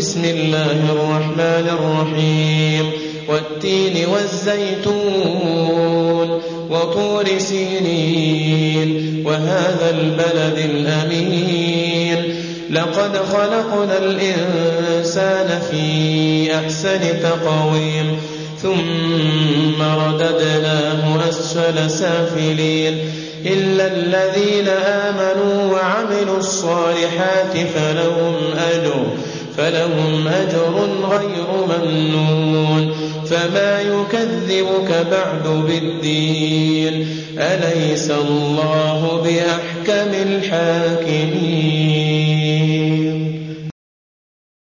بسم الله الرحمن الرحيم والتين والزيتون وطور سينين وهذا البلد الأمين لقد خلقنا الإنسان في أحسن تقويم ثم رددناه أسفل سافلين إلا الذين آمنوا وعملوا الصالحات فلهم أجر غير ممنون فما يكذبك بعد بالدين أليس الله بأحكم الحاكمين